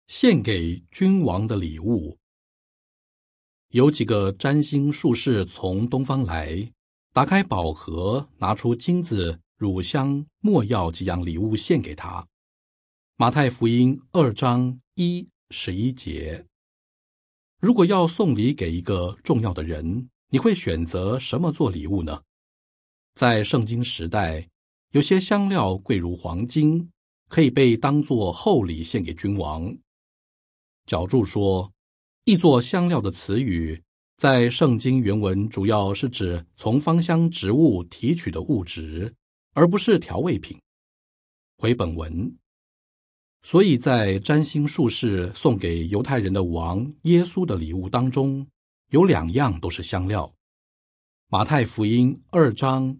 献给君王的礼物。有几个占星术士从东方来，打开宝盒，拿出金子、乳香、没药几样礼物献给他。马太福音2章1-11节。如果要送礼给一个重要的人，你会选择什么做礼物呢？在圣经时代，有些香料贵如黄金，可以被当作厚礼献给君王。角注说，译作香料的词语，在圣经原文主要是指从芳香植物提取的物质，而不是调味品。回本文，所以在占星术士送给犹太人的王耶稣的礼物当中，有2样都是香料。马太福音2章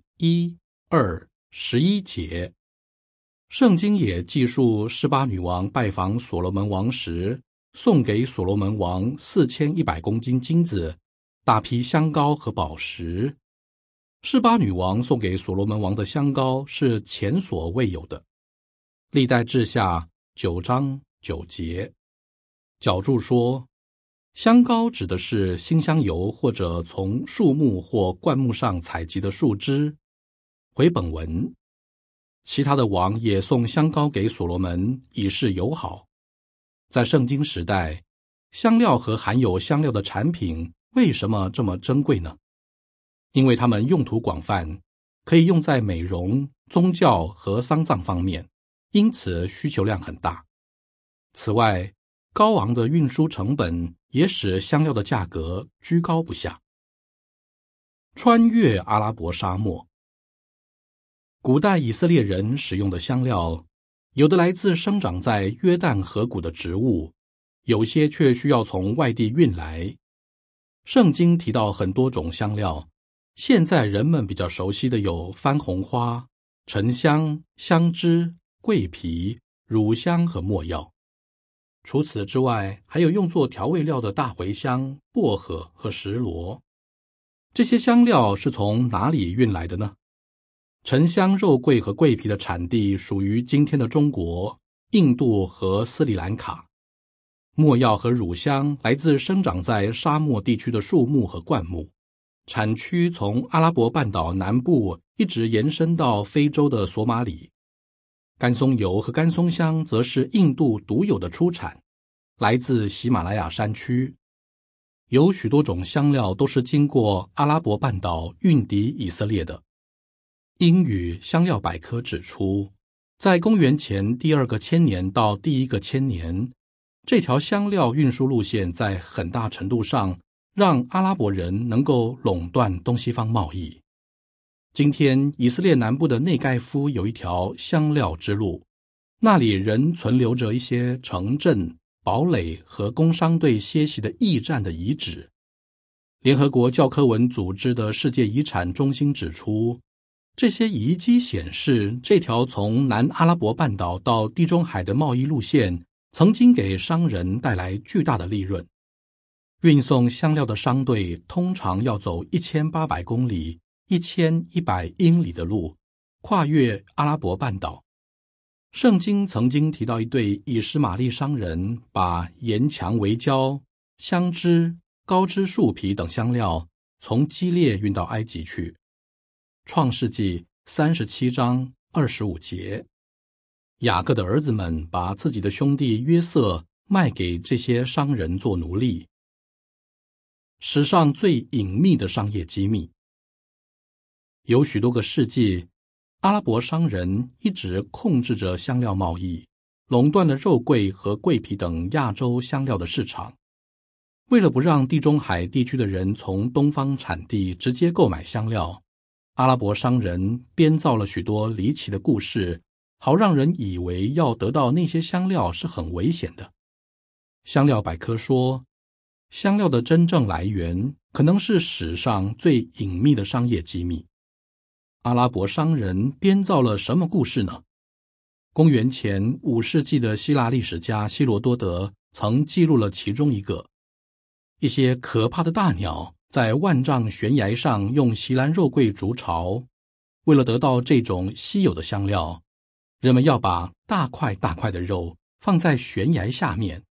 1-2-11节。圣经也记述示巴女王拜访所罗门王时，送给所罗门王4100公斤金子、大批香膏和宝石。示巴女王送给所罗门王的香膏是前所未有的。历代志下9章9节。角注说，香膏指的是馨香油或者从树木或灌木上采集的树枝。回本文，其他的王也送香膏给所罗门，以示友好。在圣经时代，香料和含有香料的产品为什么这么珍贵呢？因为它们用途广泛，可以用在美容、宗教和丧葬方面，因此需求量很大。此外，高昂的运输成本也使香料的价格居高不下。穿越阿拉伯沙漠。古代以色列人使用的香料，有的来自生长在约旦河谷的植物，有些却需要从外地运来。圣经提到很多种香料，现在人们比较熟悉的有番红花、沉香、香脂、桂皮、乳香和没药。除此之外，还有用作调味料的大茴香、薄荷和石螺。这些香料是从哪里运来的呢？沉香、肉桂和桂皮的产地属于今天的中国、印度和斯里兰卡。没药和乳香来自生长在沙漠地区的树木和灌木，产区从阿拉伯半岛南部一直延伸到非洲的索马里。干松油和干松香则是印度独有的出产，来自喜马拉雅山区。有许多种香料都是经过阿拉伯半岛运抵以色列的。英语香料百科指出，在公元前第2个千年到第1个千年，这条香料运输路线在很大程度上让阿拉伯人能够垄断东西方贸易。今天以色列南部的内盖夫有一条香料之路，那里仍存留着一些城镇、堡垒和工商队歇息的驿站的遗址。联合国教科文组织的世界遗产中心指出，这些遗迹显示，这条从南阿拉伯半岛到地中海的贸易路线曾经给商人带来巨大的利润。运送香料的商队通常要走1800公里、1100英里的路，跨越阿拉伯半岛。圣经曾经提到一对以实玛利商人把盐蔷薇胶、香脂、高枝树皮等香料从基列运到埃及去。创世纪37章25节。雅各的儿子们把自己的兄弟约瑟卖给这些商人做奴隶。史上最隐秘的商业机密。有许多个世纪，阿拉伯商人一直控制着香料贸易，垄断了肉桂和桂皮等亚洲香料的市场。为了不让地中海地区的人从东方产地直接购买香料，阿拉伯商人编造了许多离奇的故事，好让人以为要得到那些香料是很危险的。香料百科说，香料的真正来源可能是史上最隐秘的商业机密。阿拉伯商人编造了什么故事呢？公元前5世纪的希腊历史家希罗多德曾记录了其中一个。一些可怕的大鸟在万丈悬崖上用锡兰肉桂筑巢，为了得到这种稀有的香料，人们要把大块大块的肉放在悬崖下面，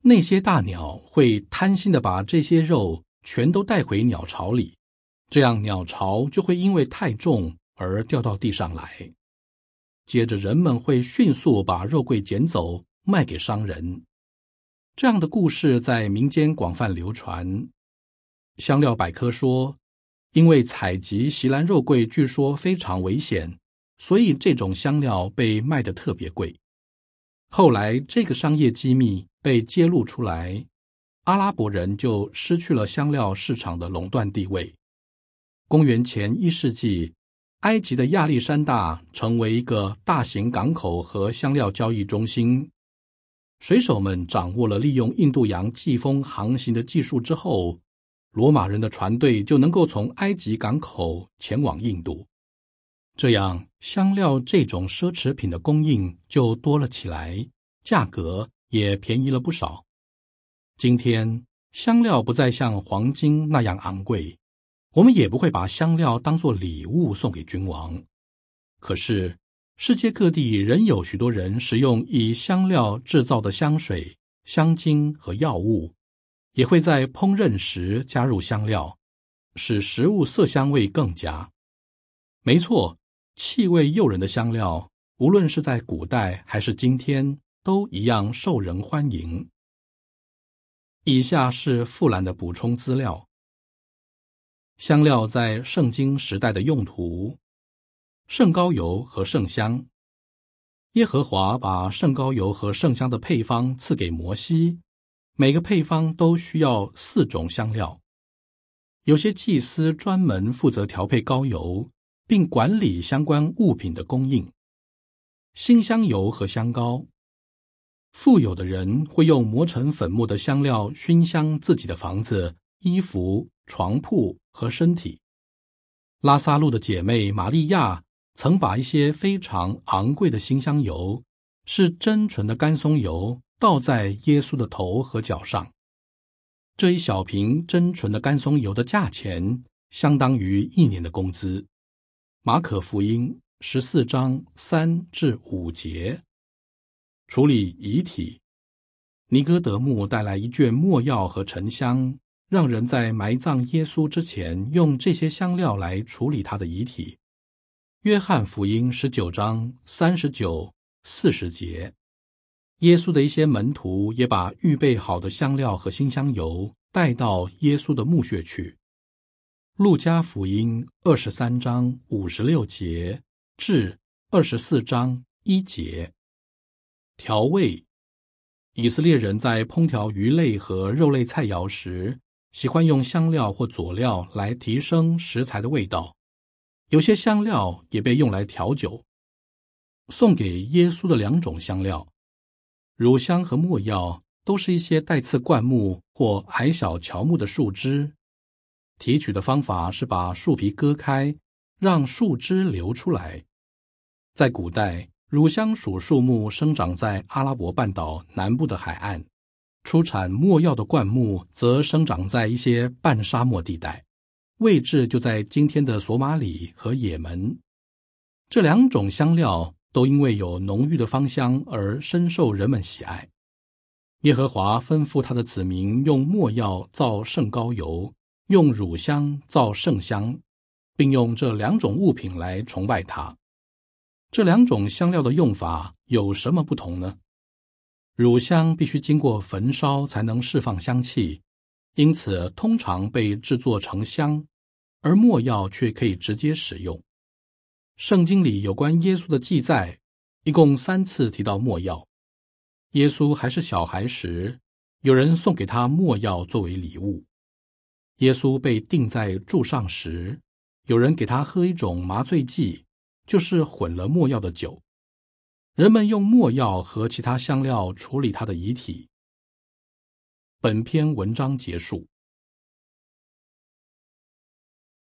那些大鸟会贪心地把这些肉全都带回鸟巢里，这样鸟巢就会因为太重而掉到地上来。接着人们会迅速把肉桂捡走，卖给商人。这样的故事在民间广泛流传。香料百科说，因为采集锡兰肉桂据说非常危险，所以这种香料被卖得特别贵。后来这个商业机密被揭露出来，阿拉伯人就失去了香料市场的垄断地位。公元前1世纪，埃及的亚历山大成为一个大型港口和香料交易中心。水手们掌握了利用印度洋季风航行的技术之后，罗马人的船队就能够从埃及港口前往印度。这样，香料这种奢侈品的供应就多了起来，价格也便宜了不少。今天，香料不再像黄金那样昂贵，我们也不会把香料当作礼物送给君王。可是，世界各地仍有许多人使用以香料制造的香水、香精和药物，也会在烹饪时加入香料，使食物色香味更佳。没错，气味诱人的香料，无论是在古代还是今天，都一样受人欢迎。以下是富兰的补充资料。香料在圣经时代的用途：圣膏油和圣香。耶和华把圣膏油和圣香的配方赐给摩西，每个配方都需要4种香料。有些祭司专门负责调配膏油，并管理相关物品的供应。馨香油和香膏。富有的人会用磨成粉末的香料熏香自己的房子、衣服、床铺和身体。拉撒路的姐妹玛利亚曾把一些非常昂贵的馨香油，是真纯的干松油，倒在耶稣的头和脚上。这一小瓶真纯的干松油的价钱相当于1年的工资。马可福音14章3至5节。处理遗体。尼哥德慕带来一卷没药和沉香，让人在埋葬耶稣之前用这些香料来处理他的遗体。约翰福音19章39、40节。耶稣的一些门徒也把预备好的香料和馨香油带到耶稣的墓穴去。路加福音23章56节至24章1节。调味。以色列人在烹调鱼类和肉类菜肴时，喜欢用香料或佐料来提升食材的味道。有些香料也被用来调酒。送给耶稣的2种香料，乳香和没药，都是一些带刺灌木或矮小乔木的树枝。提取的方法是把树皮割开，让树枝流出来。在古代，乳香属树木生长在阿拉伯半岛南部的海岸，出产没药的灌木则生长在一些半沙漠地带，位置就在今天的索马里和也门。这2种香料都因为有浓郁的芳香而深受人们喜爱。耶和华吩咐他的子民用没药造圣膏油，用乳香造圣香，并用这2种物品来崇拜他。这2种香料的用法有什么不同呢？乳香必须经过焚烧才能释放香气，因此通常被制作成香，而没药却可以直接使用。圣经里有关耶稣的记载，一共3次提到没药。耶稣还是小孩时，有人送给他没药作为礼物。耶稣被钉在柱上时，有人给他喝一种麻醉剂，就是混了没药的酒。人们用没药和其他香料处理他的遗体。本篇文章结束。